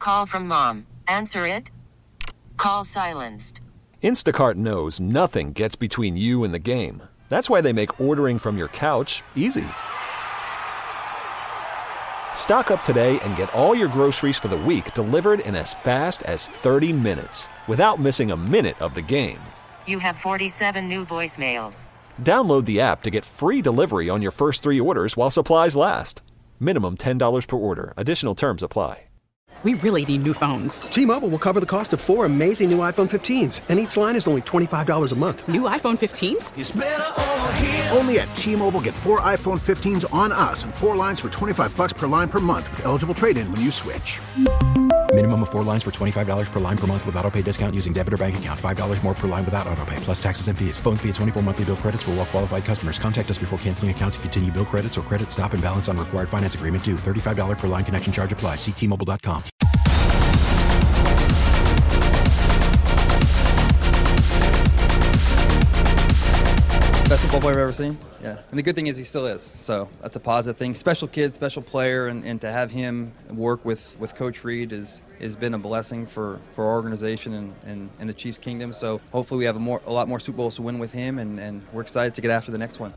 Call from mom. Answer it. Call silenced. Instacart knows nothing gets between you and the game. That's why they make ordering from your couch easy. Stock up today and get all your groceries for the week delivered in as fast as 30 minutes without missing a minute of the game. You have 47 new voicemails. Download the app to get free delivery on your first 3 orders while supplies last. Minimum $10 per order. Additional terms apply. We really need new phones. T-Mobile will cover the cost of 4 amazing new iPhone 15s, and each line is only $25 a month. New iPhone 15s? It's better over here. Only at T-Mobile, get 4 iPhone 15s on us and 4 lines for $25 per line per month with eligible trade-in when you switch. Minimum of 4 lines for $25 per line per month with autopay discount using debit or bank account. $5 more per line without autopay, plus taxes and fees. Phone fee at 24 monthly bill credits for well-qualified customers. Contact us before canceling account to continue bill credits or credit stop and balance on required finance agreement due. $35 per line connection charge applies. See T-Mobile.com. Best football player I've ever seen. Yeah, and the good thing is he still is. So that's a positive thing. Special kid, special player, and to have him work with Coach Reed has been a blessing for our organization and the Chiefs Kingdom. So hopefully we have a lot more Super Bowls to win with him, and we're excited to get after the next one.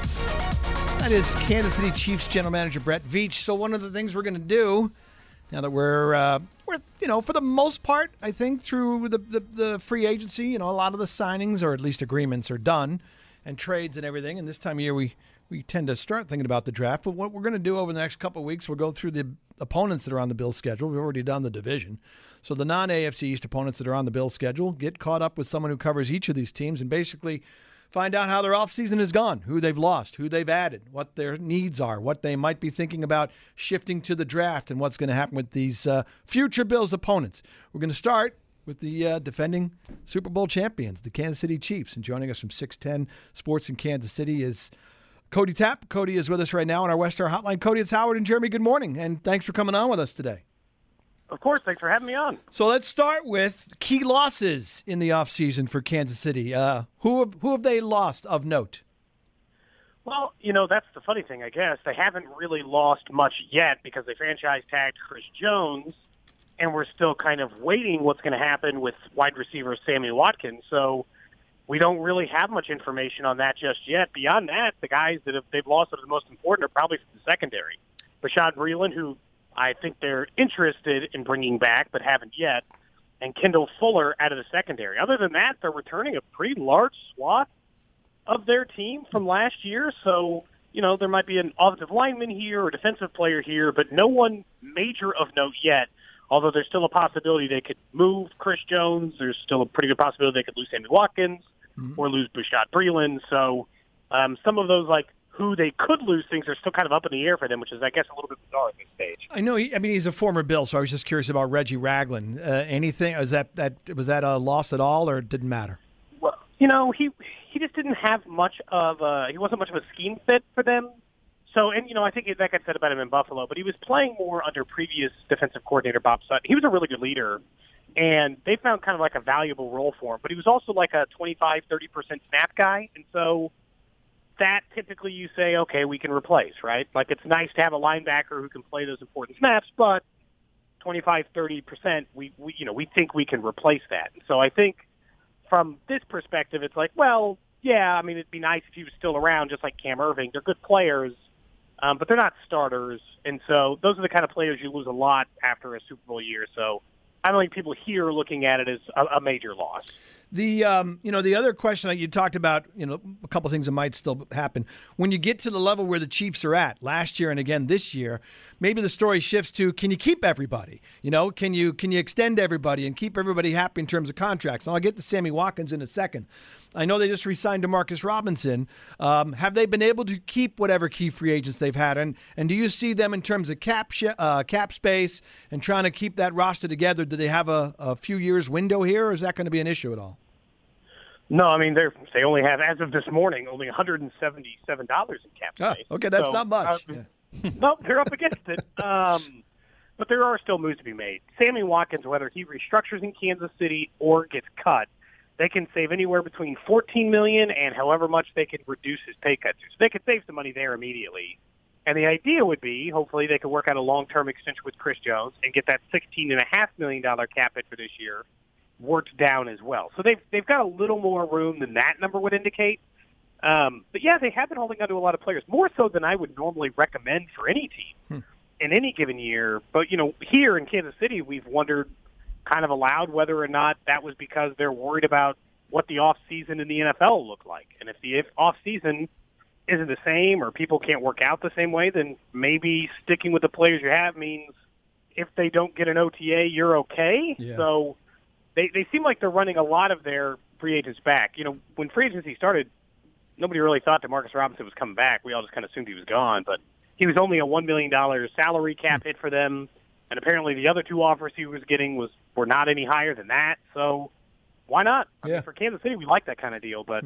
That is Kansas City Chiefs General Manager Brett Veach. So one of the things we're going to do now that we're for the most part, I think through the free agency, a lot of the signings or at least agreements are done. And trades and everything. And this time of year, we tend to start thinking about the draft. But what we're going to do over the next couple of weeks, we'll go through the opponents that are on the Bills schedule. We've already done the division. So the non-AFC East opponents that are on the Bills schedule, get caught up with someone who covers each of these teams and basically find out how their offseason has gone, who they've lost, who they've added, what their needs are, what they might be thinking about shifting to the draft, and what's going to happen with these future Bills opponents. We're going to start with the defending Super Bowl champions, the Kansas City Chiefs. And joining us from 610 Sports in Kansas City is Cody Tapp. Cody is with us right now on our Westar Hotline. Cody, it's Howard and Jeremy. Good morning, and thanks for coming on with us today. Of course. Thanks for having me on. So let's start with key losses in the offseason for Kansas City. Who have they lost of note? Well, that's the funny thing, I guess. They haven't really lost much yet because they franchise tagged Chris Jones, and we're still kind of waiting what's going to happen with wide receiver Sammy Watkins. So we don't really have much information on that just yet. Beyond that, the guys that they've lost that are the most important are probably from the secondary. Bashaud Breeland, who I think they're interested in bringing back but haven't yet, and Kendall Fuller out of the secondary. Other than that, they're returning a pretty large swath of their team from last year. So, there might be an offensive lineman here or defensive player here, but no one major of note yet. Although there's still a possibility they could move Chris Jones. There's still a pretty good possibility they could lose Sammy Watkins or lose Bashaud Breeland. So some of those, who they could lose things are still kind of up in the air for them, which is, I guess, a little bit bizarre at this stage. I know. He's a former Bill, so I was just curious about Reggie Ragland. Anything? Was that a loss at all, or it didn't matter? Well, he just didn't have much of he wasn't much of a scheme fit for them. So, and, I think that got said about him in Buffalo, but he was playing more under previous defensive coordinator Bob Sutton. He was a really good leader, and they found kind of like a valuable role for him. But he was also like a 25-30% snap guy, and so that typically you say, okay, we can replace, right? Like it's nice to have a linebacker who can play those important snaps, but 25-30%, we think we can replace that. So I think from this perspective, it's like, well, yeah, it'd be nice if he was still around, just like Cam Irving. They're good players. But they're not starters, and so those are the kind of players you lose a lot after a Super Bowl year. So I don't think people here are looking at it as a major loss. The the other question that you talked about, a couple of things that might still happen when you get to the level where the Chiefs are at last year and again this year. Maybe the story shifts to, can you keep everybody? Can you extend everybody and keep everybody happy in terms of contracts? And I'll get to Sammy Watkins in a second. I know they just re-signed DeMarcus Robinson. Have they been able to keep whatever key free agents they've had? And do you see them in terms of cap space and trying to keep that roster together? Do they have a few years window here, or is that going to be an issue at all? No, they only have, as of this morning, only $177 in cap space. Okay, that's not much. No, they're up against it. But there are still moves to be made. Sammy Watkins, whether he restructures in Kansas City or gets cut, they can save anywhere between $14 million and however much they can reduce his pay cut to. So they could save some money there immediately. And the idea would be, hopefully, they could work out a long-term extension with Chris Jones and get that $16.5 million cap hit for this year worked down as well. So they've got a little more room than that number would indicate. But, yeah, they have been holding on to a lot of players, more so than I would normally recommend for any team in any given year. But, here in Kansas City, we've wondered kind of aloud whether or not that was because they're worried about what the offseason in the NFL looked like. And if the offseason isn't the same or people can't work out the same way, then maybe sticking with the players you have means if they don't get an OTA, you're okay. Yeah. So they seem like they're running a lot of their free agents back. When free agency started, nobody really thought Demarcus Robinson was coming back. We all just kind of assumed he was gone, but he was only a $1 million salary cap hit for them, and apparently the other two offers he was getting were not any higher than that. So why not? I mean, for Kansas City, we like that kind of deal, but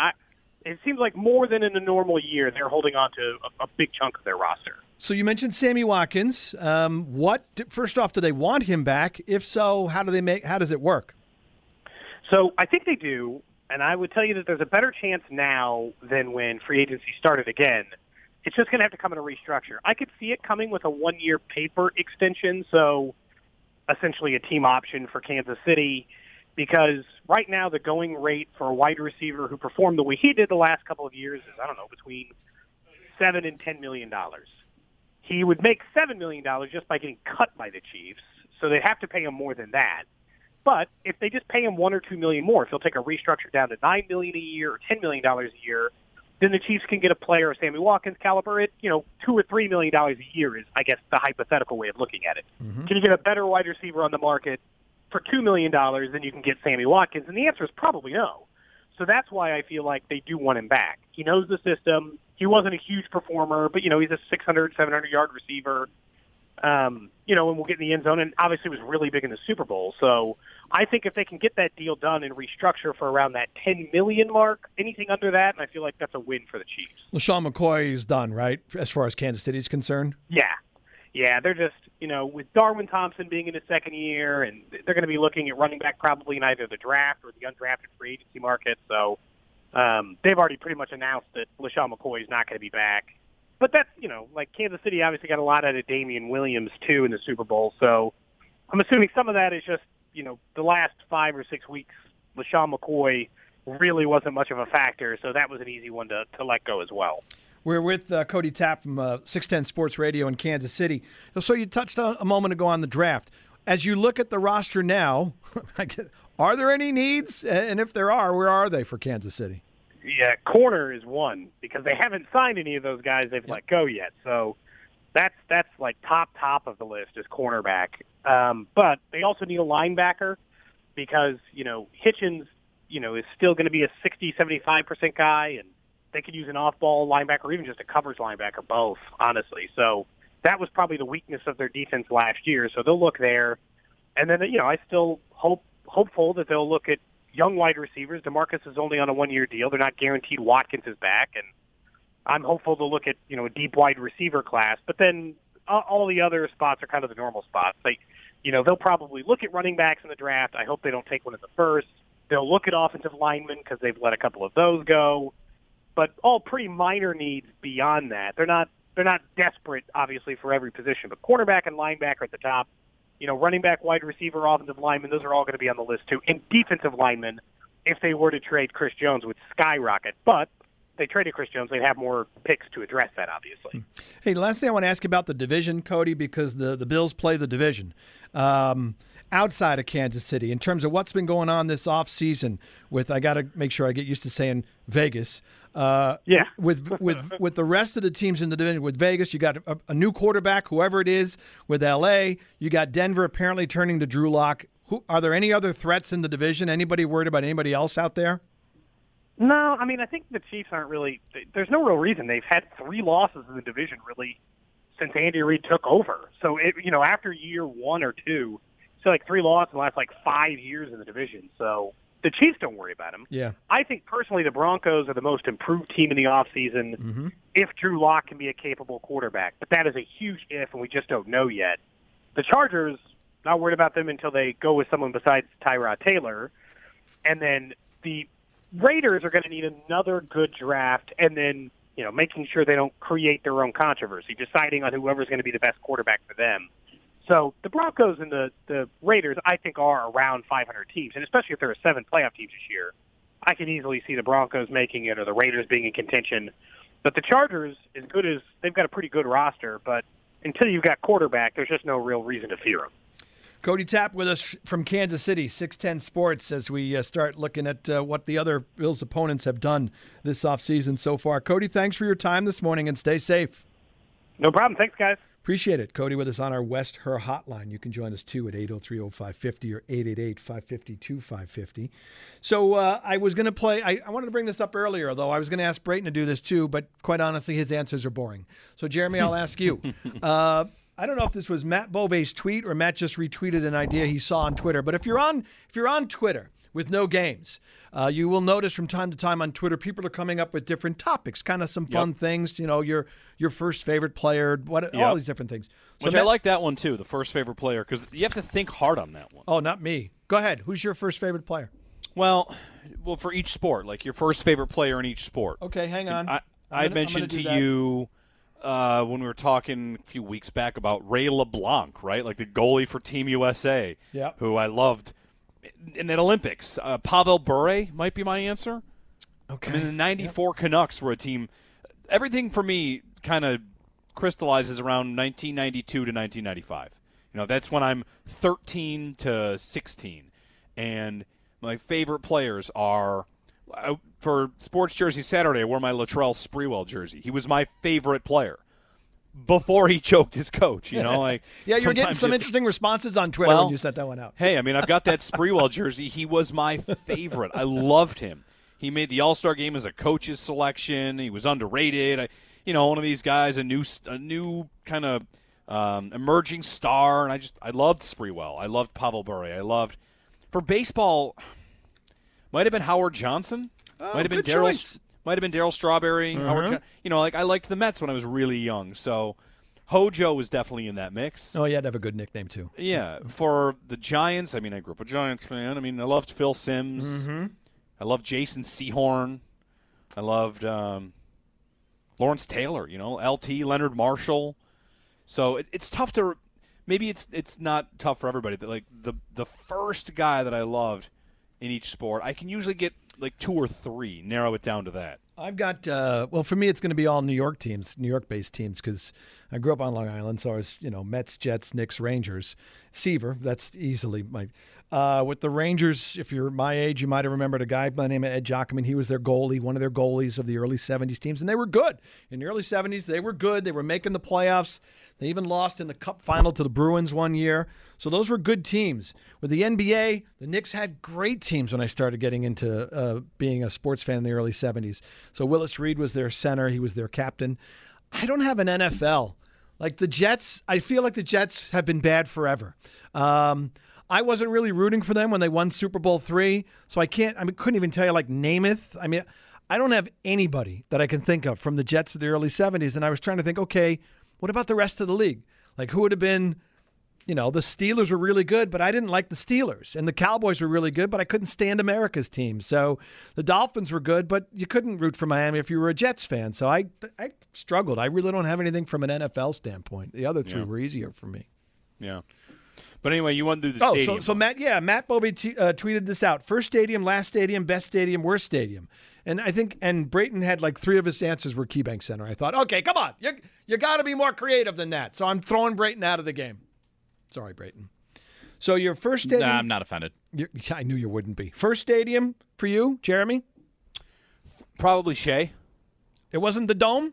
it seems like more than in a normal year, they're holding on to a big chunk of their roster. So you mentioned Sammy Watkins. First off, do they want him back? If so, how does it work? So I think they do, and I would tell you that there's a better chance now than when free agency started again. It's just going to have to come in a restructure. I could see it coming with a one-year paper extension, so essentially a team option for Kansas City, because right now the going rate for a wide receiver who performed the way he did the last couple of years is, between $7 and $10 million. He would make $7 million just by getting cut by the Chiefs, so they have to pay him more than that. But if they just pay him $1 or $2 million more, if they'll take a restructure down to $9 million a year or $10 million a year, then the Chiefs can get a player of Sammy Watkins' caliber at, $2 or $3 million a year is, I guess, the hypothetical way of looking at it. Mm-hmm. Can you get a better wide receiver on the market for $2 million than you can get Sammy Watkins? And the answer is probably no. So that's why I feel like they do want him back. He knows the system. He wasn't a huge performer, but, he's a 600, 700-yard receiver. And we'll get in the end zone, and obviously was really big in the Super Bowl. So I think if they can get that deal done and restructure for around that $10 million mark, anything under that, and I feel like that's a win for the Chiefs. LeSean McCoy is done, right, as far as Kansas City is concerned? Yeah, they're just, with Darwin Thompson being in his second year, and they're going to be looking at running back probably in either the draft or the undrafted free agency market. So they've already pretty much announced that LeSean McCoy is not going to be back. But that's, Kansas City obviously got a lot out of Damian Williams, too, in the Super Bowl. So I'm assuming some of that is just, the last 5 or 6 weeks, LeSean McCoy really wasn't much of a factor. So that was an easy one to let go as well. We're with Cody Tapp from 610 Sports Radio in Kansas City. So you touched on a moment ago on the draft. As you look at the roster now, are there any needs? And if there are, where are they for Kansas City? Yeah, corner is one because they haven't signed any of those guys they've let go yet. So that's like top of the list is cornerback. But they also need a linebacker because, Hitchens, is still going to be a 60, 75% guy, and they could use an off-ball linebacker or even just a coverage linebacker, both, honestly. So that was probably the weakness of their defense last year. So they'll look there. And then, I still hopeful that they'll look at young wide receivers. DeMarcus is only on a one-year deal. They're not guaranteed Watkins is back. And I'm hopeful they'll look at, a deep wide receiver class. But then all the other spots are kind of the normal spots. They'll probably look at running backs in the draft. I hope they don't take one in the first. They'll look at offensive linemen because they've let a couple of those go. But all pretty minor needs beyond that. They're not desperate, obviously, for every position. But cornerback and linebacker at the top. Running back, wide receiver, offensive lineman, those are all going to be on the list too. And defensive linemen, if they were to trade Chris Jones, would skyrocket. But if they traded Chris Jones, they'd have more picks to address that, obviously. Hey, last thing I want to ask about the division, Cody, because the Bills play the division. Outside of Kansas City, in terms of what's been going on this offseason with, I got to make sure I get used to saying Vegas. With the rest of the teams in the division, with Vegas, you got a new quarterback, whoever it is. With L.A., you got Denver apparently turning to Drew Lock. Are there any other threats in the division? Anybody worried about anybody else out there? No, I mean, I think the Chiefs aren't really – there's no real reason. They've had 3 losses in the division, really, since Andy Reid took over. So, after year 1 or 2, it's like 3 losses in the last, 5 years in the division. So the Chiefs don't worry about them. Yeah. I think, personally, the Broncos are the most improved team in the offseason if Drew Lock can be a capable quarterback. But that is a huge if, and we just don't know yet. The Chargers, not worried about them until they go with someone besides Tyrod Taylor. And then the Raiders are going to need another good draft, and then, making sure they don't create their own controversy, deciding on whoever's going to be the best quarterback for them. So the Broncos and the Raiders, I think, are around 500 teams, and especially if there are 7 playoff teams this year, I can easily see the Broncos making it or the Raiders being in contention. But the Chargers, as good as they've got a pretty good roster, but until you've got quarterback, there's just no real reason to fear them. Cody Tapp with us from Kansas City, 610 Sports, as we start looking at what the other Bills opponents have done this offseason so far. Cody, thanks for your time this morning, and stay safe. No problem. Thanks, guys. Appreciate it. Cody with us on our West Her hotline. You can join us, too, at 803-0550 or 888-552-550. So I was going to play – I wanted to bring this up earlier, though. I was going to ask Brayton to do this, too, but quite honestly, his answers are boring. So, Jeremy, I'll ask you. I don't know if this was Matt Bove's tweet or Matt just retweeted an idea he saw on Twitter. But if you're on Twitter with no games, you will notice from time to time on Twitter people are coming up with different topics, kind of some fun things. Your first favorite player, all these different things. So Which I like that one too, the first favorite player, because you have to think hard on that one. Oh, not me. Go ahead. Who's your first favorite player? Well, for each sport, like your first favorite player in each sport. Okay, hang on. I mentioned to you. When we were talking a few weeks back about Ray LeBlanc, right? Like the goalie for Team USA, who I loved in the Olympics. Pavel Bure might be my answer. Okay. I mean, the 94 Canucks were a team. Everything for me kind of crystallizes around 1992 to 1995. That's when I'm 13 to 16. And my favorite players are... For Sports Jersey Saturday, I wore my Latrell Sprewell jersey. He was my favorite player before he choked his coach. Like you're getting some interesting responses on Twitter when you sent that one out. Hey, I mean, I've got that Sprewell jersey. He was my favorite. I loved him. He made the All-Star game as a coach's selection. He was underrated. One of these guys, a new kind of emerging star, and I loved Sprewell. I loved Pavel Bure. For baseball. Might have been Howard Johnson. Might have been Darryl Strawberry. Howard I liked the Mets when I was really young. So Hojo was definitely in that mix. Oh, you had to have a good nickname, too. Yeah. For the Giants, I grew up a Giants fan. I loved Phil Simms. Mm-hmm. I loved Jason Sehorn. I loved Lawrence Taylor, LT, Leonard Marshall. So it's tough to – maybe it's not tough for everybody. Like the first guy that I loved – in each sport, I can usually get like 2 or 3, narrow it down to that. I've got, for me, it's going to be all New York-based teams, because I grew up on Long Island, so I was, Mets, Jets, Knicks, Rangers. Seaver, that's easily my, with the Rangers, if you're my age, you might have remembered a guy by the name of Ed Giacomin. He was their goalie, one of their goalies of the early 70s teams, and they were good. In the early 70s, they were good. They were making the playoffs. They even lost in the Cup final to the Bruins one year. So those were good teams. With the NBA, the Knicks had great teams when I started getting into being a sports fan in the early 70s. So Willis Reed was their center. He was their captain. I don't have an NFL. Like the Jets, I feel like the Jets have been bad forever. I wasn't really rooting for them when they won Super Bowl III, so couldn't even tell you, like, Namath. I don't have anybody that I can think of from the Jets of the early 70s, and I was trying to think, okay, what about the rest of the league? Like, who would have been, the Steelers were really good, but I didn't like the Steelers. And the Cowboys were really good, but I couldn't stand America's team. So the Dolphins were good, but you couldn't root for Miami if you were a Jets fan. So I struggled. I really don't have anything from an NFL standpoint. The other 3 were easier for me. Yeah. But anyway, you want to do the stadium. So Matt Bovee tweeted this out. First stadium, last stadium, best stadium, worst stadium. And Brayton had like 3 of his answers were KeyBank Center. I thought, okay, come on. You got to be more creative than that. So I'm throwing Brayton out of the game. Sorry, Brayton. So your first stadium. Nah, I'm not offended. I knew you wouldn't be. First stadium for you, Jeremy? Probably Shea. It wasn't the Dome?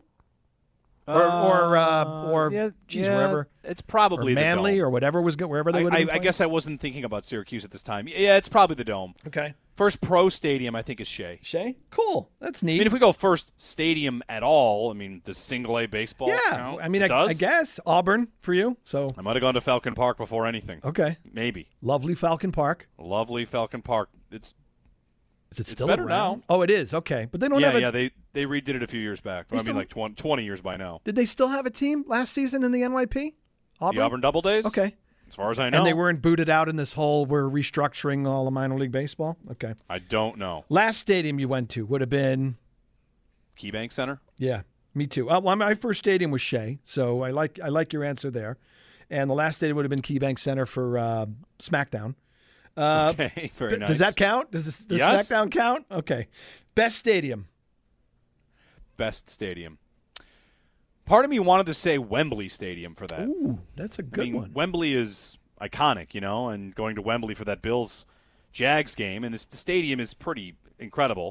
Wherever. It's probably the Manly the Dome. Or whatever was good, wherever they would have been I guess I wasn't thinking about Syracuse at this time. Yeah, it's probably the Dome. Okay. First pro stadium, I think, is Shea. Shea? Cool. That's neat. If we go first stadium at all, does single-A baseball count? I guess. Auburn for you. So I might have gone to Falcon Park before anything. Okay. Maybe. Lovely Falcon Park. Lovely Falcon Park. Is it still better around? now? Oh, it is. Okay. But they don't have a... Yeah, they redid it a few years back. 20 years by now. Did they still have a team last season in the NYP? Auburn? The Auburn Double Days? Okay. As far as I know. And they weren't booted out in this whole, we're restructuring all the minor league baseball? Okay. I don't know. Last stadium you went to would have been... KeyBank Center? Yeah. Me too. Well, my first stadium was Shea, so I like your answer there. And the last stadium would have been KeyBank Center for SmackDown. Okay, very nice. Does that count? Does Yes. SmackDown count? Okay. Best stadium. Best stadium. Part of me wanted to say Wembley Stadium for that. Ooh, that's a good one. Wembley is iconic, and going to Wembley for that Bills-Jags game, and the stadium is pretty incredible.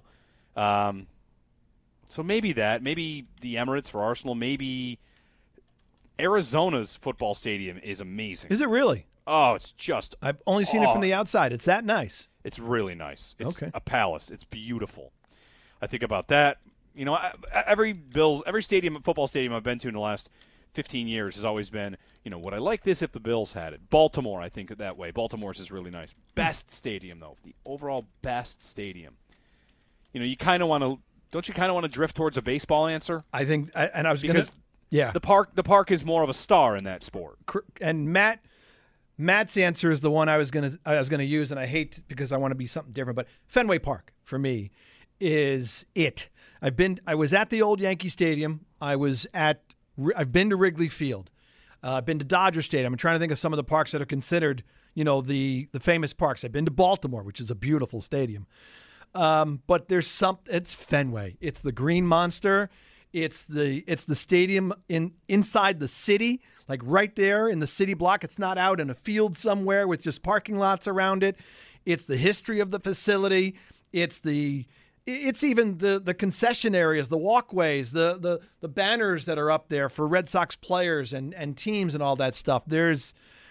So maybe that. Maybe the Emirates for Arsenal. Maybe Arizona's football stadium is amazing. Is it really? Oh, it's just... I've only seen it from the outside. It's that nice. It's really nice. It's okay. a palace. It's beautiful. I think about that. Every football stadium I've been to in the last 15 years has always been, would I like this if the Bills had it? Baltimore, I think that way. Baltimore's is really nice. Best stadium, though. The overall best stadium. You kind of want to... Don't you kind of want to drift towards a baseball answer? I think, and I was going to... Yeah. The park is more of a star in that sport. And Matt's answer is the one I was gonna use, and I hate because I want to be something different. But Fenway Park for me is it. I was at the old Yankee Stadium. I've been to Wrigley Field. I've been to Dodger Stadium. I'm trying to think of some of the parks that are considered, the famous parks. I've been to Baltimore, which is a beautiful stadium. But it's Fenway. It's the Green Monster. It's the stadium inside the city, like right there in the city block. It's not out in a field somewhere with just parking lots around it. It's the history of the facility. It's even the concession areas, the walkways, the banners that are up there for Red Sox players and teams and all that stuff. There's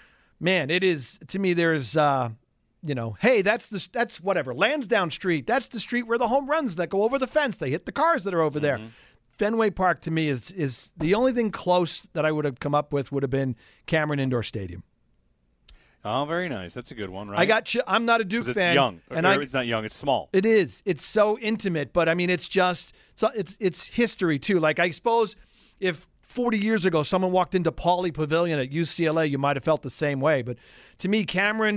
hey, that's whatever. Lansdowne Street. That's the street where the home runs that go over the fence. They hit the cars that are over there. Fenway Park to me is the only thing close that I would have come up with would have been Cameron Indoor Stadium. Oh, very nice. That's a good one, right? I'm not a Duke fan. It's young. And it's not young. It's small. It is. It's so intimate, but I mean, it's history too. Like I suppose if 40 years ago someone walked into Pauley Pavilion at UCLA, you might have felt the same way. But to me, Cameron,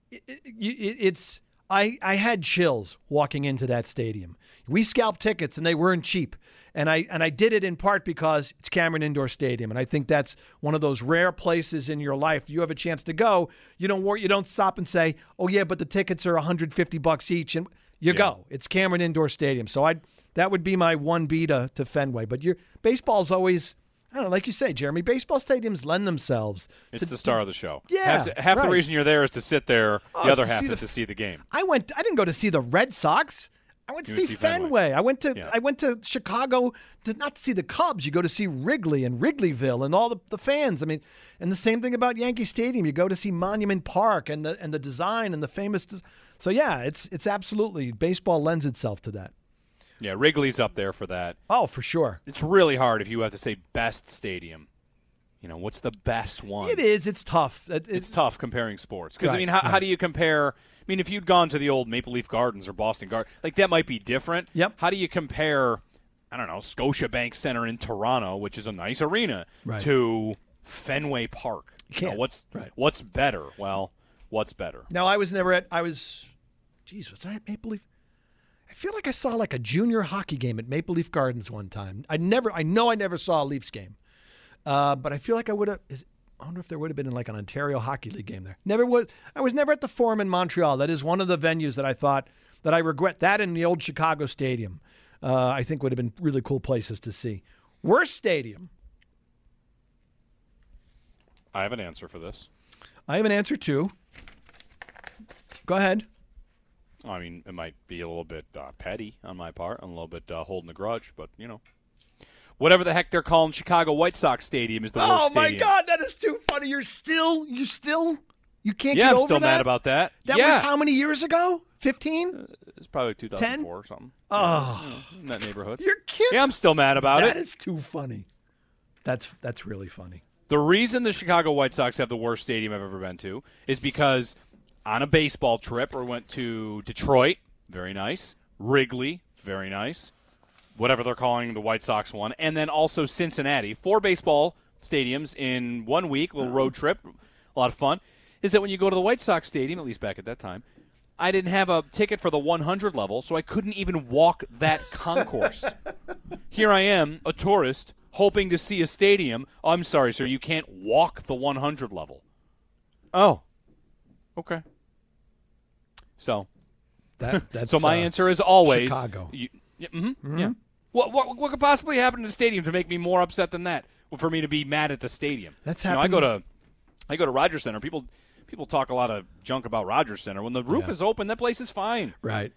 I had chills walking into that stadium. We scalped tickets and they weren't cheap. And I did it in part because it's Cameron Indoor Stadium, and I think that's one of those rare places in your life you have a chance to go. You don't stop and say, "Oh yeah, but the tickets are $150 each," and you go. It's Cameron Indoor Stadium, so that would be my 1B to Fenway. But baseball's always, I don't know, like you say, Jeremy. Baseball stadiums lend themselves. It's the star of the show. Yeah, half the reason you're there is to sit there. The other half is to see the game. I didn't go to see the Red Sox. I went to see Fenway. I went to Chicago not to see the Cubs. You go to see Wrigley and Wrigleyville and all the fans. I mean, and the same thing about Yankee Stadium. You go to see Monument Park and the design and the famous. So yeah, it's absolutely, baseball lends itself to that. Yeah, Wrigley's up there for that. Oh, for sure. It's really hard if you have to say best stadium. What's the best one? It is. It's tough. It's tough comparing sports because how do you compare? I mean, if you'd gone to the old Maple Leaf Gardens or Boston Gardens, that might be different. Yep. How do you compare, I don't know, Scotiabank Center in Toronto, which is a nice arena, to Fenway Park? You can't. What's better? Well, what's better? Now, was I at Maple Leaf? I feel like I saw like a junior hockey game at Maple Leaf Gardens one time. I know I never saw a Leafs game. But I feel like I would have. I wonder if there would have been like an Ontario Hockey League game there. Never would. I was never at the Forum in Montreal. That is one of the venues that I thought that I regret. That and the old Chicago Stadium, I think would have been really cool places to see. Worst stadium. I have an answer for this. I have an answer too. Go ahead. I mean, it might be a little bit petty on my part, and a little bit holding a grudge, but whatever the heck they're calling Chicago White Sox Stadium is the worst stadium. Oh, my God, that is too funny. You can't get over that? Yeah, I'm still mad about that. That was how many years ago? 15? It's probably 2004 or something. Oh. In that neighborhood. You're kidding. Yeah, I'm still mad about it. That is too funny. That's really funny. The reason the Chicago White Sox have the worst stadium I've ever been to is because on a baseball trip, we went to Detroit, very nice, Wrigley, very nice, whatever they're calling the White Sox one, and then also Cincinnati. 4 baseball stadiums in 1 week, little road trip, a lot of fun, is that when you go to the White Sox stadium, at least back at that time, I didn't have a ticket for the 100 level, so I couldn't even walk that concourse. Here I am, a tourist, hoping to see a stadium. Oh, I'm sorry, sir, you can't walk the 100 level. Oh, okay. So, That's, so my answer is always Chicago. Yeah. What could possibly happen to the stadium to make me more upset than that? Well, for me to be mad at the stadium. That's I happened. go to Rogers Center. People talk a lot of junk about Rogers Center. When the roof is open, that place is fine. Right.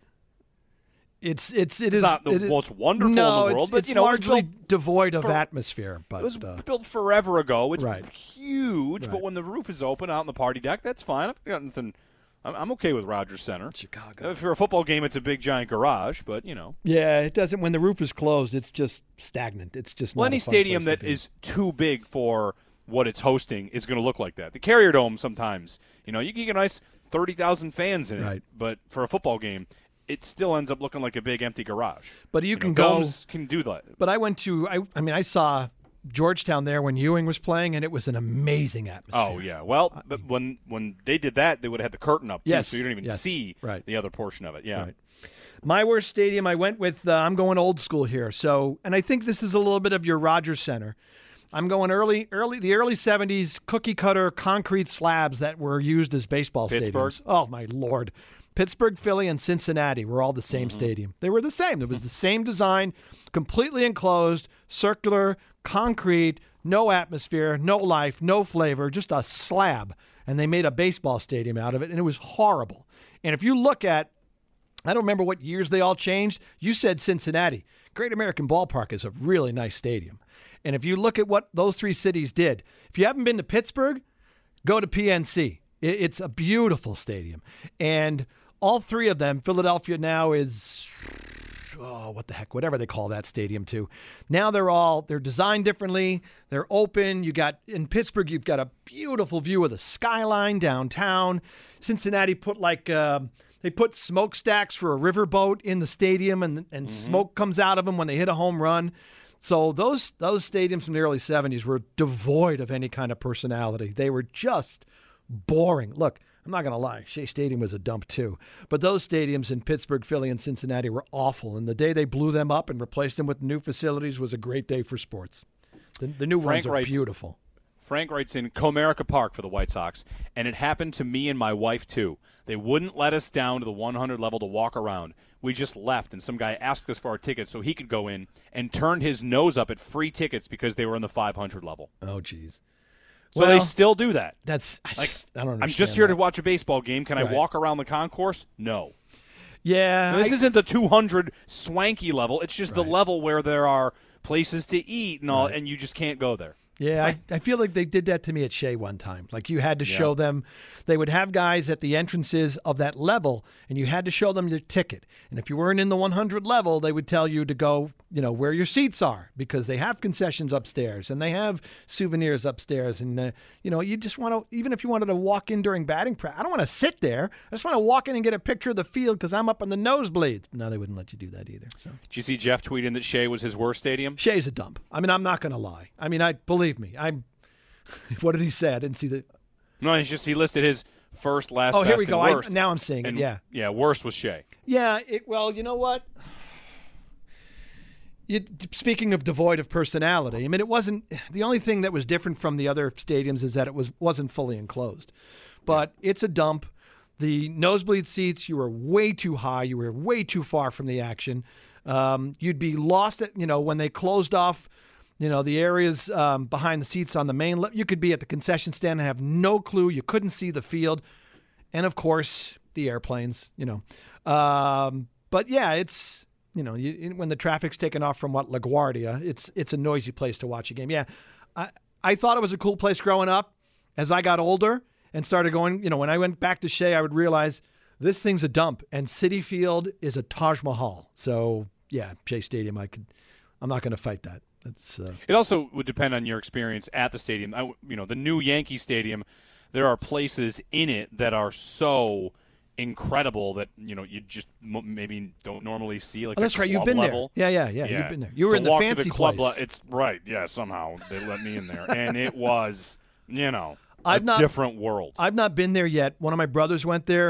It It's is not the most wonderful in the world, but it's it was largely built devoid of for- atmosphere. But It was built forever ago. It's Right. huge, Right. but when the roof is open out in the party deck, that's fine. I've got nothing. I'm okay with Rogers Center. Chicago. For a football game, it's a big giant garage, but yeah, it doesn't. When the roof is closed, it's just stagnant. It's just not any a fun stadium place that to be. is too big for what it's hosting is going to look like that. The Carrier Dome sometimes, you can get a nice 30,000 fans in it, Right. but for a football game, it still ends up looking like a big empty garage. But you can go. Domes can do that. But I went to. I saw Georgetown there when Ewing was playing, and it was an amazing atmosphere. Oh yeah, well, but when they did that, they would have had the curtain up too, Yes, so you don't even yes, see right. the other portion of it. Yeah, Right. My worst stadium, I went with. I'm going old school here. So, and I think this is a little bit of your Rogers Center. I'm going the early 70s cookie cutter concrete slabs that were used as baseball Pittsburgh? stadiums. Oh my Lord. Pittsburgh, Philly, and Cincinnati were all the same Mm-hmm. stadium. They were the same. It was the same design, completely enclosed, circular, concrete, no atmosphere, no life, no flavor, just a slab. And they made a baseball stadium out of it, and it was horrible. And if you look at, I don't remember what years they all changed. You said Cincinnati. Great American Ballpark is a really nice stadium. And if you look at what those three cities did, if you haven't been to Pittsburgh, go to PNC. It's a beautiful stadium. And all three of them, Philadelphia now is, what the heck, whatever they call that stadium too. Now they're designed differently. They're open. In Pittsburgh, you've got a beautiful view of the skyline downtown. Cincinnati put they put smokestacks for a riverboat in the stadium, and smoke comes out of them when they hit a home run. So those stadiums from the early 70s were devoid of any kind of personality. They were just boring. Look, I'm not going to lie. Shea Stadium was a dump too. But those stadiums in Pittsburgh, Philly, and Cincinnati were awful. And the day they blew them up and replaced them with new facilities was a great day for sports. The new ones are beautiful. Frank writes in Comerica Park for the White Sox, and it happened to me and my wife too. They wouldn't let us down to the 100 level to walk around. We just left, and some guy asked us for our tickets so he could go in and turned his nose up at free tickets because they were in the 500 level. Oh, geez. So they still do that. I don't understand. I'm just here to watch a baseball game. Can I Right. walk around the concourse? No. Yeah. Now, this isn't the 200 swanky level. It's just the level where there are places to eat and all, and you just can't go there. Yeah, I feel like they did that to me at Shea one time. Like you had to show them, they would have guys at the entrances of that level, and you had to show them your ticket. And if you weren't in the 100 level, they would tell you to go, where your seats are, because they have concessions upstairs and they have souvenirs upstairs. And, you just want to, even if you wanted to walk in during batting practice, I don't want to sit there. I just want to walk in and get a picture of the field because I'm up in the nosebleeds. No, they wouldn't let you do that either. So. Did you see Jeff tweet in that Shea was his worst stadium? Shea's a dump. I mean, I'm not going to lie. I mean, believe me. What did he say? I didn't see the. No, he listed his first, last, Oh, best, here we go. and worst. Now I'm seeing and, it. Yeah. Yeah, worst was Shea. Yeah. Well, you know what? Speaking of devoid of personality, I mean, it wasn't. The only thing that was different from the other stadiums is that it wasn't fully enclosed. But it's a dump. The nosebleed seats, you were way too high. You were way too far from the action. You'd be lost at, when they closed off, the areas behind the seats on the main level. You could be at the concession stand and have no clue. You couldn't see the field. And, of course, the airplanes, But, yeah, it's, when the traffic's taken off from LaGuardia, it's a noisy place to watch a game. Yeah, I thought it was a cool place growing up. As I got older and started going, when I went back to Shea, I would realize this thing's a dump, and Citi Field is a Taj Mahal. So, yeah, Shea Stadium, I'm not going to fight that. It also would depend on your experience at the stadium. The new Yankee Stadium, there are places in it that are so incredible that you just maybe don't normally see. Like that's right. You've been level. there. Yeah. You've been there. You were in the walk fancy to the club place. It's right. Yeah. Somehow they let me in there, and it was different world. I've not been there yet. One of my brothers went there,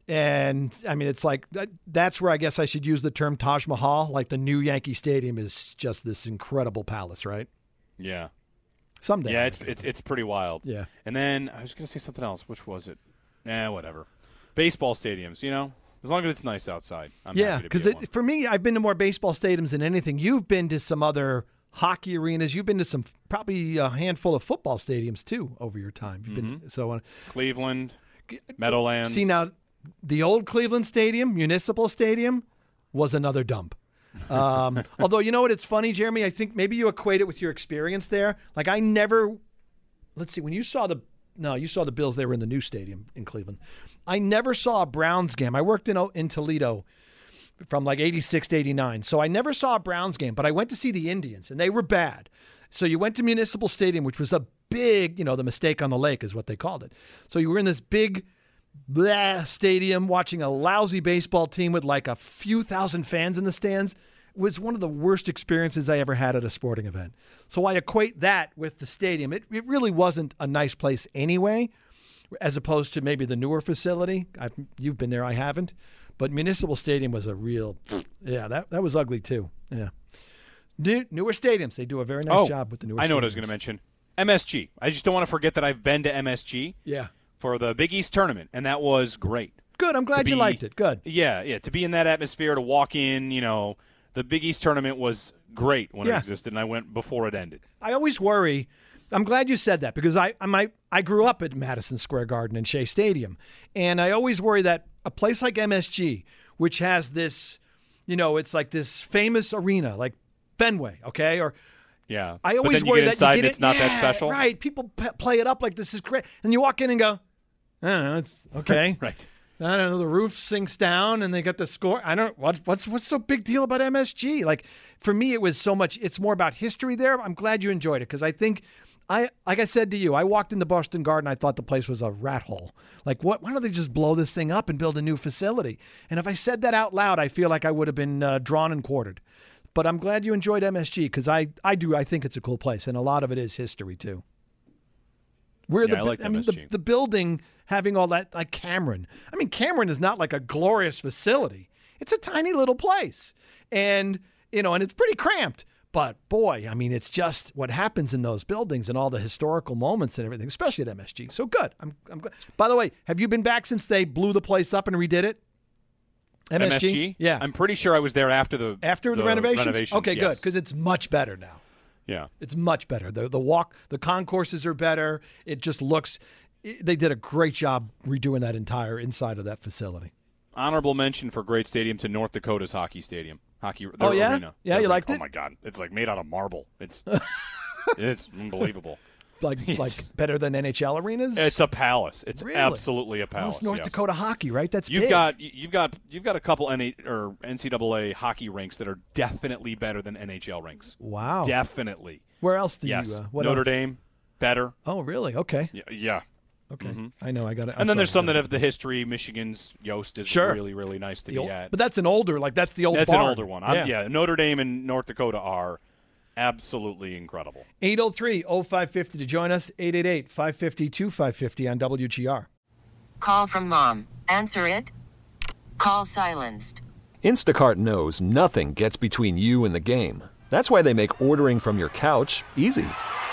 And, I mean, it's like that's where I guess I should use the term Taj Mahal. Like the new Yankee Stadium is just this incredible palace, right? Yeah. Someday. Yeah, it's pretty wild. Yeah. And then I was going to say something else. Which was it? Whatever. Baseball stadiums, as long as it's nice outside. I'm happy to be at one. For me, I've been to more baseball stadiums than anything. You've been to some other hockey arenas. You've been to some probably a handful of football stadiums too over your time. You've been to, Cleveland, Meadowlands. See, now the old Cleveland Stadium, Municipal Stadium, was another dump. Although, you know what? It's funny, Jeremy. I think maybe you equate it with your experience there. Like I never. Let's see. When you saw the Bills. They were in the new stadium in Cleveland. I never saw a Browns game. I worked in Toledo from like 86 to 89. So I never saw a Browns game, but I went to see the Indians, and they were bad. So you went to Municipal Stadium, which was a big, the mistake on the lake is what they called it. So you were in this big stadium watching a lousy baseball team with like a few thousand fans in the stands. It was one of the worst experiences I ever had at a sporting event. So I equate that with the stadium. It really wasn't a nice place anyway, as opposed to maybe the newer facility. You've been there, I haven't. But Municipal Stadium was a real, that was ugly too. Yeah. Newer stadiums, they do a very nice job with the newer stadiums. I know what I was going to mention. MSG. I just don't want to forget that I've been to MSG. Yeah. For the Big East tournament, and that was great. Good. I'm glad you liked it. Good. Yeah. To be in that atmosphere, to walk in, the Big East tournament was great when it existed, and I went before it ended. I always worry. I'm glad you said that because I grew up at Madison Square Garden and Shea Stadium, and I always worry that a place like MSG, which has this, it's like this famous arena like Fenway, okay, or yeah, I always but then worry you get inside that you get and it's not that special, right? People play it up like this is great, and you walk in and go, I don't know, it's okay, right. I don't know. The roof sinks down, and they got the score. I don't. What's so big deal about MSG? Like for me, it was so much. It's more about history there. I'm glad you enjoyed it because I think, like I said to you, I walked into Boston Garden. I thought the place was a rat hole. Like why don't they just blow this thing up and build a new facility? And if I said that out loud, I feel like I would have been drawn and quartered. But I'm glad you enjoyed MSG because I do. I think it's a cool place, and a lot of it is history too. The building having all that, like Cameron. I mean, Cameron is not like a glorious facility. It's a tiny little place. And, and it's pretty cramped. But boy, I mean, it's just what happens in those buildings and all the historical moments and everything, especially at MSG. So good. I'm good. By the way, have you been back since they blew the place up and redid it? MSG? Yeah. I'm pretty sure I was there after the renovations? Okay, yes. good, because it's much better now. Yeah. It's much better. The concourses are better. It just looks, they did a great job redoing that entire inside of that facility. Honorable mention for great stadium to North Dakota's hockey stadium. Arena. Yeah, you liked it? Oh, my God. It's like made out of marble. It's unbelievable. Like better than NHL arenas? It's a palace. It's really? Absolutely a palace. Well, it's North Dakota hockey, right? That's you've big. You've got a couple NCAA hockey rinks that are definitely better than NHL rinks. Wow. Definitely. Where else do yes. you Notre Dame, better. Oh, really? Okay. Yeah. Okay. Mm-hmm. I know. I got it. And then there's some that have the history. Michigan's Yost is really, really nice to be at. But that's an older, that's the old That's barn. an older one. Yeah. Notre Dame and North Dakota are absolutely incredible. 803-0550 to join us. 888-550-2550 on WGR. Call from mom. Answer it. Call silenced. Instacart knows nothing gets between you and the game. That's why they make ordering from your couch easy.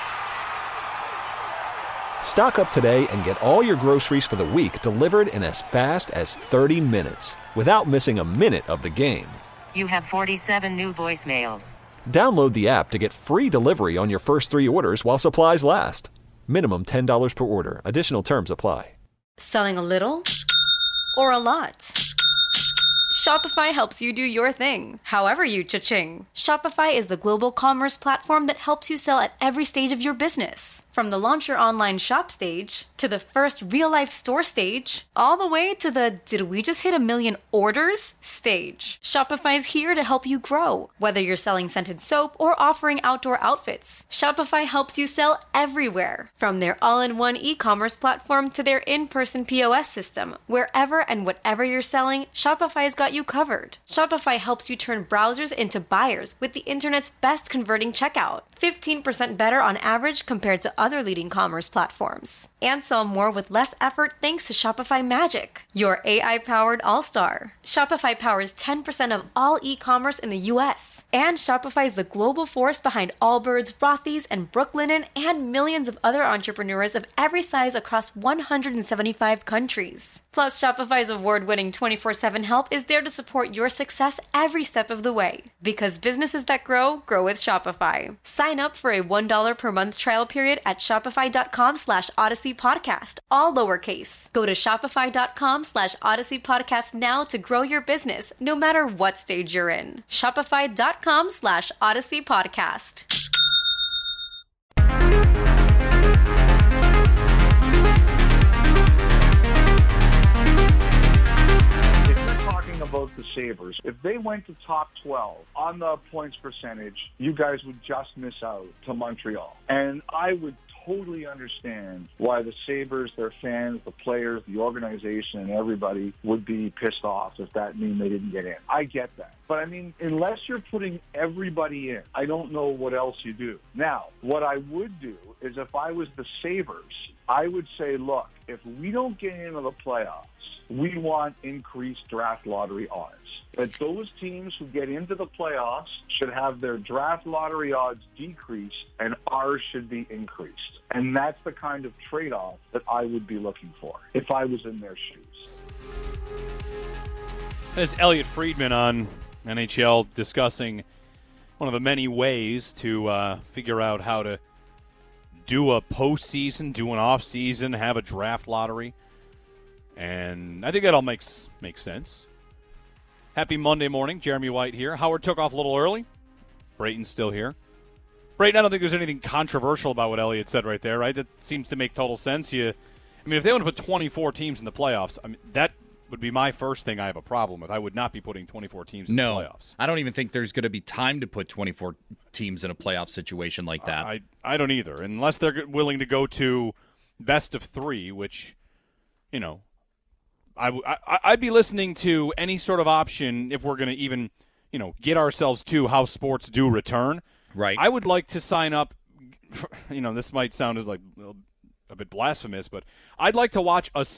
Stock up today and get all your groceries for the week delivered in as fast as 30 minutes without missing a minute of the game. You have 47 new voicemails. Download the app to get free delivery on your first 3 orders while supplies last. Minimum $10 per order. Additional terms apply. Selling a little or a lot? Shopify helps you do your thing, however you cha-ching. Shopify is the global commerce platform that helps you sell at every stage of your business. From the launch your online shop stage, to the first real-life store stage, all the way to the did we just hit 1 million orders stage. Shopify's here to help you grow. Whether you're selling scented soap or offering outdoor outfits, Shopify helps you sell everywhere. From their all-in-one e-commerce platform to their in-person POS system, wherever and whatever you're selling, Shopify's got you covered. Shopify helps you turn browsers into buyers with the internet's best converting checkout. 15% better on average compared to other leading commerce platforms. And sell more with less effort thanks to Shopify Magic, your AI-powered all-star. Shopify powers 10% of all e-commerce in the U.S. And Shopify is the global force behind Allbirds, Rothy's, and Brooklinen, and millions of other entrepreneurs of every size across 175 countries. Plus, Shopify's award-winning 24/7 help is there to support your success every step of the way. Because businesses that grow, grow with Shopify. Sign up for a $1 per month trial period at shopify.com/Odyssey Podcast, all lowercase. Go to shopify.com/Odyssey Podcast now to grow your business, no matter what stage you're in. Shopify.com/Odyssey Podcast. About the Sabres, if they went to top 12 on the points percentage, you guys would just miss out to Montreal. And I would totally understand why the Sabres, their fans, the players, the organization, and everybody would be pissed off if that meant they didn't get in. I get that. But, I mean, unless you're putting everybody in, I don't know what else you do. Now, what I would do is if I was the Sabres, I would say, look, if we don't get into the playoffs, we want increased draft lottery odds. That those teams who get into the playoffs should have their draft lottery odds decrease and ours should be increased. And that's the kind of trade-off that I would be looking for if I was in their shoes. There's Elliot Friedman on NHL discussing one of the many ways to figure out how to do a postseason, do an off-season, have a draft lottery. And I think that all makes sense. Happy Monday morning. Jeremy White here. Howard took off a little early. Brayton's still here. Brayton, I don't think there's anything controversial about what Elliot said right there, right? That seems to make total sense. If they want to put 24 teams in the playoffs, that would be my first thing I have a problem with. I would not be putting 24 teams in the playoffs. I don't even think there's going to be time to put 24 teams in a playoff situation like that. I don't either, unless they're willing to go to best of three, which, I'd be listening to any sort of option if we're going to even, get ourselves to how sports do return. Right. I would like to sign up, this might sound as like a bit blasphemous, but I'd like to watch a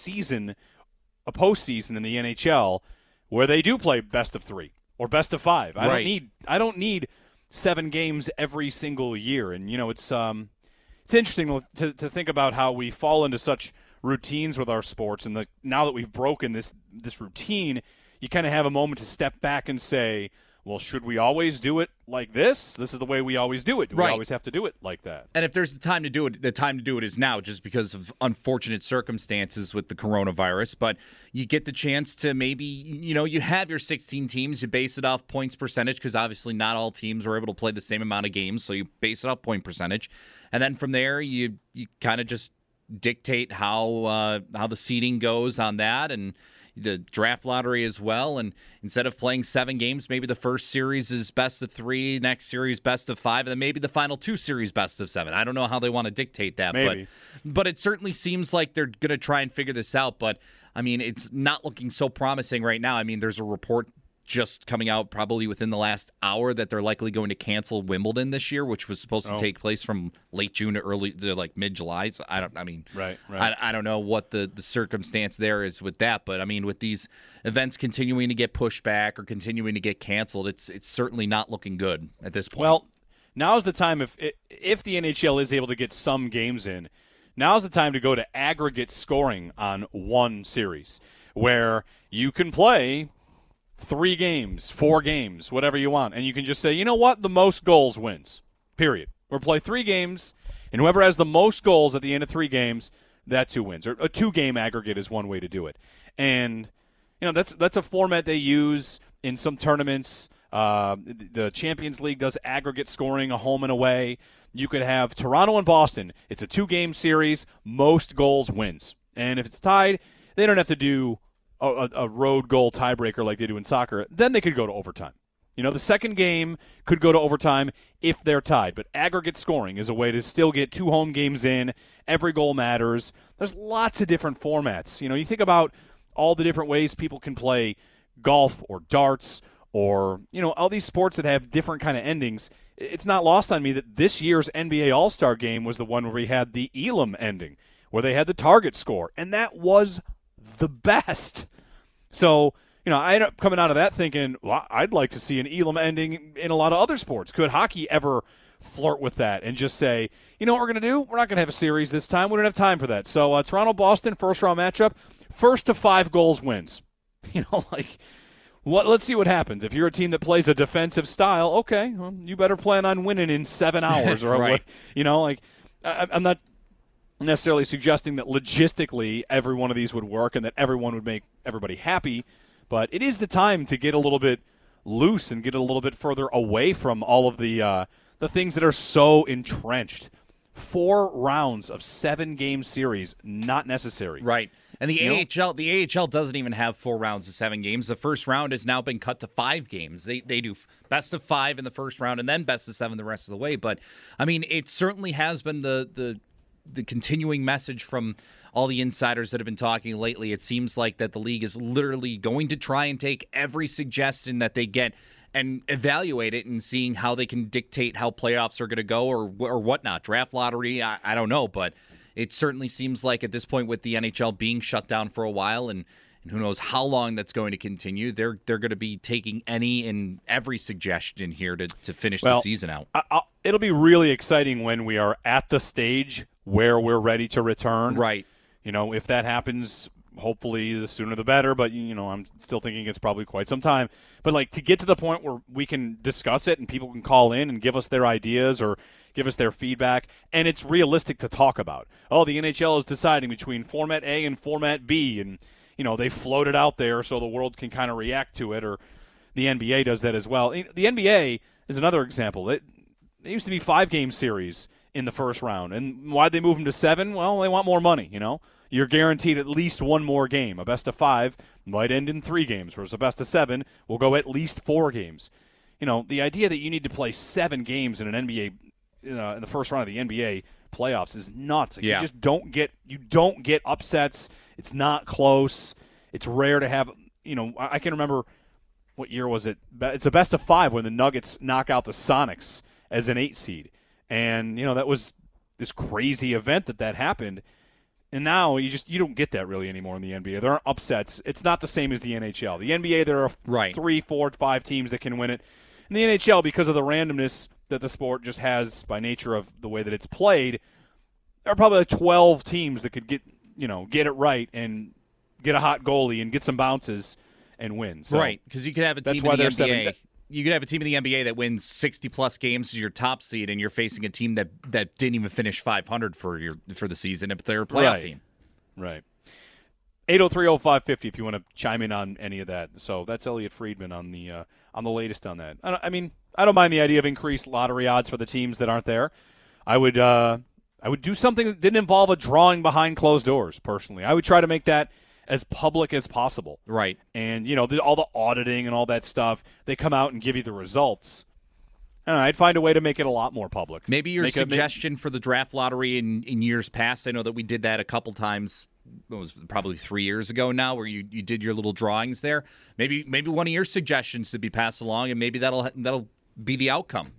postseason in the NHL where they do play best of three or best of five. I don't need 7 games every single year. And it's interesting to think about how we fall into such routines with our sports, and now that we've broken this routine, you kind of have a moment to step back and say, well, should we always do it like this? This is the way we always do it. Do we always have to do it like that? And if there's the time to do it, the time to do it is now, just because of unfortunate circumstances with the coronavirus. But you get the chance to maybe, you have your 16 teams. You base it off points percentage, because obviously not all teams are able to play the same amount of games. So you base it off point percentage. And then from there, you kind of just dictate how the seeding goes on that, and the draft lottery as well. And instead of playing 7 games, maybe the first series is best of 3, next series best of 5, and then maybe the final 2 series best of 7. I don't know how they want to dictate that, but it certainly seems like they're going to try and figure this out. But it's not looking so promising right now. There's a report just coming out probably within the last hour that they're likely going to cancel Wimbledon this year, which was supposed to take place from late June to mid-July. So I don't know what the circumstance there is with that, but with these events continuing to get pushed back or continuing to get canceled, it's certainly not looking good at this point. Well, now's the time if the NHL is able to get some games in, now's the time to go to aggregate scoring on one series, where you can play 3 games, 4 games, whatever you want. And you can just say, you know what? The most goals wins, period. Or play 3 games, and whoever has the most goals at the end of 3 games, that's who wins. Or a 2-game aggregate is one way to do it. And, that's a format they use in some tournaments. The Champions League does aggregate scoring, a home and away. You could have Toronto and Boston. It's a 2-game series. Most goals wins. And if it's tied, they don't have to do a road goal tiebreaker like they do in soccer. Then they could go to overtime. The second game could go to overtime if they're tied. But aggregate scoring is a way to still get 2 home games in. Every goal matters. There's lots of different formats. You think about all the different ways people can play golf or darts or, all these sports that have different kind of endings. It's not lost on me that this year's NBA All-Star game was the one where we had the Elam ending, where they had the target score, and that was the best. So, I ended up coming out of that thinking, well, I'd like to see an Elam ending in a lot of other sports. Could hockey ever flirt with that and just say, you know what we're going to do? We're not going to have a series this time. We don't have time for that. So Toronto-Boston, first-round matchup, first to 5 goals wins. Let's see what happens. If you're a team that plays a defensive style, okay, well, you better plan on winning in 7 hours. Or right. I'm not necessarily suggesting that logistically every one of these would work and that everyone would make everybody happy, but it is the time to get a little bit loose and get a little bit further away from all of the things that are so entrenched. 4 rounds of 7-game series, not necessary. Right. And the AHL doesn't even have 4 rounds of 7 games. The first round has now been cut to 5 games. They do best of 5 in the first round and then best of 7 the rest of the way. But, I mean, it certainly has been the continuing message from all the insiders that have been talking lately. It seems like that the league is literally going to try and take every suggestion that they get and evaluate it and seeing how they can dictate how playoffs are going to go or whatnot. Draft lottery, I don't know, but it certainly seems like at this point with the NHL being shut down for a while and who knows how long that's going to continue, they're going to be taking any and every suggestion here to finish the season out. It'll be really exciting when we are at the stage where we're ready to return. Right. If that happens, hopefully the sooner the better, but I'm still thinking it's probably quite some time. But to get to the point where we can discuss it and people can call in and give us their ideas or give us their feedback, and it's realistic to talk about. Oh, the NHL is deciding between Format A and Format B, and they float it out there so the world can kind of react to it, or the NBA does that as well. The NBA is another example. It used to be 5-game series in the first round, and why'd they move them to 7? Well, they want more money, You're guaranteed at least one more game. A best of 5 might end in 3 games, whereas a best of 7 will go at least 4 games. The idea that you need to play 7 games in an NBA in the first round of the NBA playoffs is nuts. You just don't get upsets. It's not close. It's rare to have. I can remember what year was it? It's a best of 5 when the Nuggets knock out the Sonics as an 8 seed, and that was this crazy event that happened. And now you don't get that really anymore in the NBA. There aren't upsets. It's not the same as the NHL. The NBA, there are 3, 4, 5 teams that can win it. In the NHL, because of the randomness that the sport just has by nature of the way that it's played, there are probably 12 teams that could get it right and get a hot goalie and get some bounces and win. So right, because you could have a team in the NBA. You could have a team in the NBA that wins 60-plus games as your top seed, and you're facing a team that didn't even finish 500 for the season if they're a playoff team. Right. 803-0550 if you want to chime in on any of that. So that's Elliot Friedman on the latest on that. I don't mind the idea of increased lottery odds for the teams that aren't there. I would do something that didn't involve a drawing behind closed doors, personally. I would try to make that as public as possible. Right. And, all the auditing and all that stuff, they come out and give you the results. I'd find a way to make it a lot more public. Maybe your suggestion for the draft lottery in years past, I know that we did that a couple times. It was probably 3 years ago now, where you did your little drawings there. Maybe one of your suggestions to be passed along, and maybe that'll be the outcome.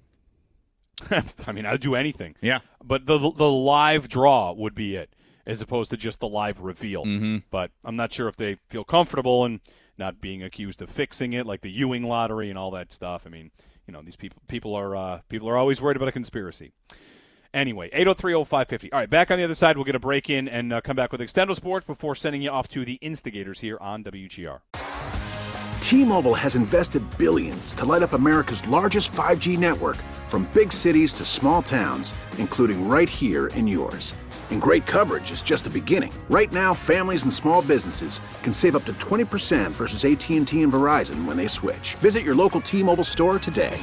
I'd do anything. Yeah. But the live draw would be it, as opposed to just the live reveal. Mm-hmm. But I'm not sure if they feel comfortable in not being accused of fixing it, like the Ewing lottery and all that stuff. These people are always worried about a conspiracy. Anyway, 803-0550. All right, back on the other side, we'll get a break in and come back with Extendo Sports before sending you off to the Instigators here on WGR. T-Mobile has invested billions to light up America's largest 5G network, from big cities to small towns, including right here in yours. And great coverage is just the beginning. Right now, families and small businesses can save up to 20% versus AT&T and Verizon when they switch. Visit your local T-Mobile store today.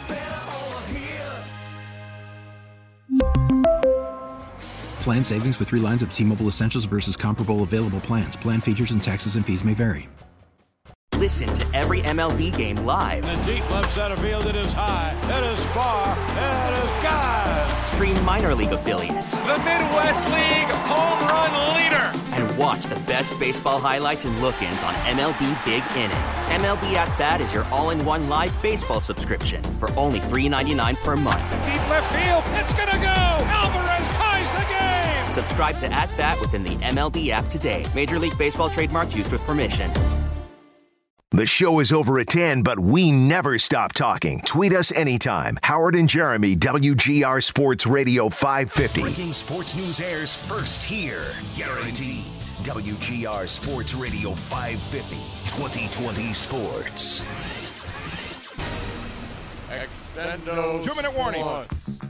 Plan savings with 3 lines of T-Mobile Essentials versus comparable available plans. Plan features and taxes and fees may vary. Listen to every MLB game live. In the deep left center field, it is high, it is far, it is gone. Stream minor league affiliates. The Midwest League home run leader. And watch the best baseball highlights and look-ins on MLB Big Inning. MLB At Bat is your all-in-one live baseball subscription for only $3.99 per month. Deep left field, it's gonna go. Alvarez ties the game. Subscribe to @Bat within the MLB app today. Major League Baseball trademarks used with permission. The show is over at 10, but we never stop talking. Tweet us anytime. Howard and Jeremy, WGR Sports Radio 550. Breaking sports news airs first here. Guaranteed. WGR Sports Radio 550. 2020 Sports. Extendo. 2-minute warning. All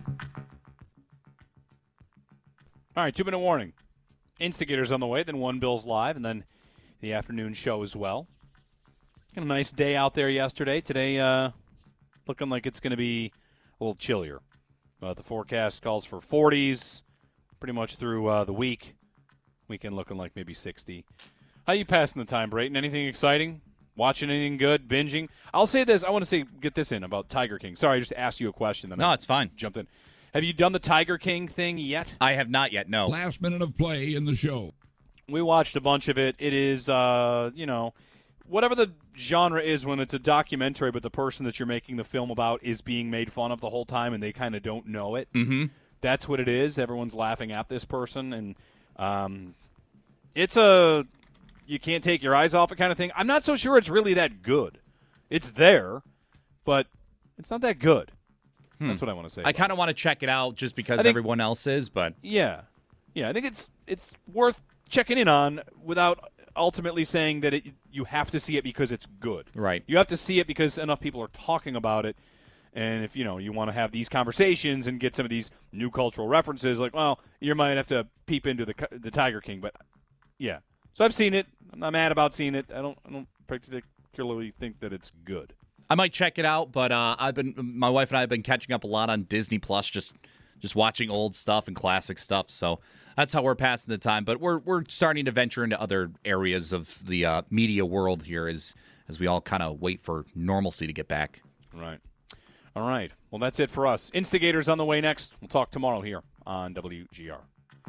right, 2-minute warning. Instigators on the way, then One Bills Live, and then the afternoon show as well. A nice day out there yesterday. Today, looking like it's going to be a little chillier. The forecast calls for 40s pretty much through the week. Weekend looking like maybe 60. How you passing the time, Brayton? Anything exciting? Watching anything good? Binging? I'll say this. I want to get this in about Tiger King. Sorry, I just asked you a question. No, it's fine. Jumped in. Have you done the Tiger King thing yet? I have not yet, no. Last minute of play in the show. We watched a bunch of it. It is, whatever the genre is when it's a documentary, but the person that you're making the film about is being made fun of the whole time and they kind of don't know it. Mm-hmm. That's what it is. Everyone's laughing at this person. And it's a you can't take your eyes off it kind of thing. I'm not so sure it's really that good. It's there, but it's not that good. That's what I want to say. I kind of want to check it out just because everyone else is, but yeah, I think it's worth checking in on without ultimately saying that you have to see it because it's good. Right. You have to see it because enough people are talking about it, and if you want to have these conversations and get some of these new cultural references, like, well, you might have to peep into the Tiger King, but yeah. So I've seen it. I'm not mad about seeing it. I don't particularly think that it's good. I might check it out, but my wife and I have been catching up a lot on Disney Plus, just watching old stuff and classic stuff. So that's how we're passing the time. But we're starting to venture into other areas of the media world here as we all kind of wait for normalcy to get back. Right. All right. Well, that's it for us. Instigators on the way next. We'll talk tomorrow here on WGR.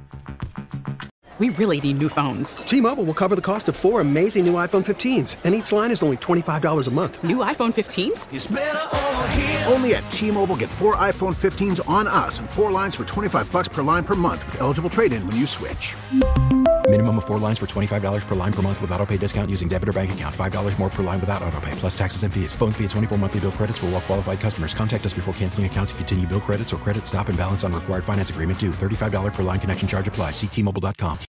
We really need new phones. T-Mobile will cover the cost of 4 amazing new iPhone 15s, and each line is only $25 a month. New iPhone 15s? It's better over here. Only at T-Mobile, get 4 iPhone 15s on us and 4 lines for $25 per line per month with eligible trade-in when you switch. Minimum of 4 lines for $25 per line per month with auto-pay discount using debit or bank account. $5 more per line without auto-pay, plus taxes and fees. Phone fee at 24 monthly bill credits for well-qualified customers. Contact us before canceling account to continue bill credits or credit stop and balance on required finance agreement due. $35 per line connection charge applies. See T-Mobile.com.